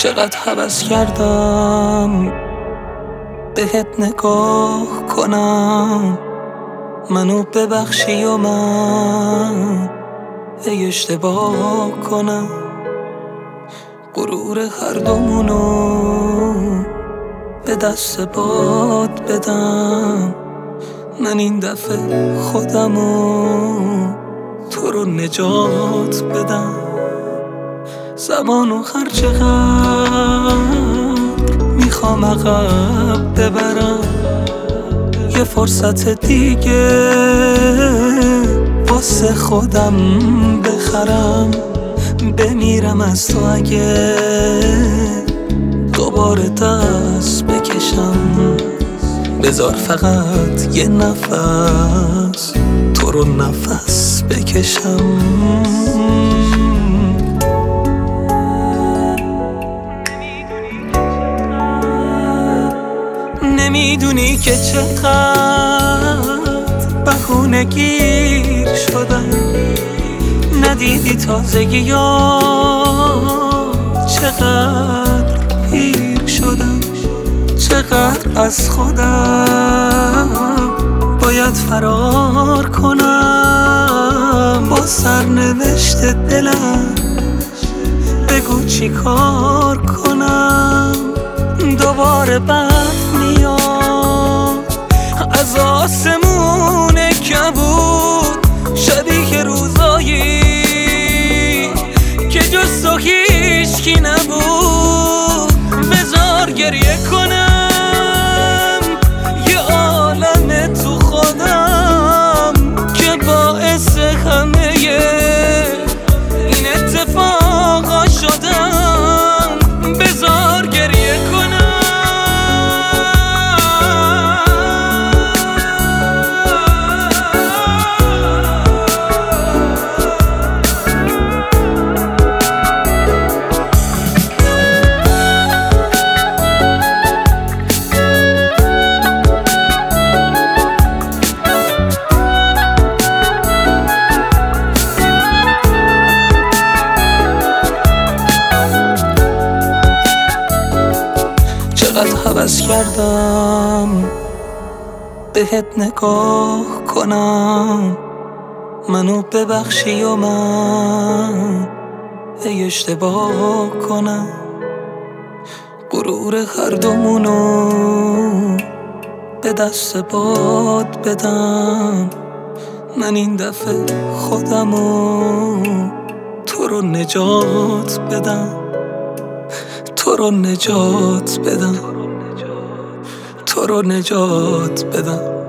چقدر هوس کردم بهت نگاه کنم، منو ببخشی و من ای اشتباه کنم. غرور هر دومونو به دست باد بدم، من این دفعه خودمو تو رو نجات بدم. زمانو هر چقدر میخوام عقب ببرم، یه فرصت دیگه واسه خودم بخرم. بمیرم از تو اگه دوباره دست بکشم، بذار فقط یه نفس تو رو نفس بکشم. نمیدونی که چقدر بهونه گیر شدم، ندیدی تازگی ها چقدر پیر شدم. چقدر از خودم باید فرار کنم، با سرنوشت دلم بگو چی کار کنم. دوباره برف میاد از آسمون کبود، شبیه روزایی که جز تو هیچکی نبود. بذار گریه کنم یه عالم تو خودم که باعث همه این اتفاقا شدم. بذار گریه کنم. چقدر هوس کردم بهت نگاه کنم، منو ببخشی و من ای اشتباه کنم. غرور هر دومونو به دست باد بدم، من این دفعه خودمو تو رو نجات بدم. تو رو نجات بدم، تو رو نجات بدم.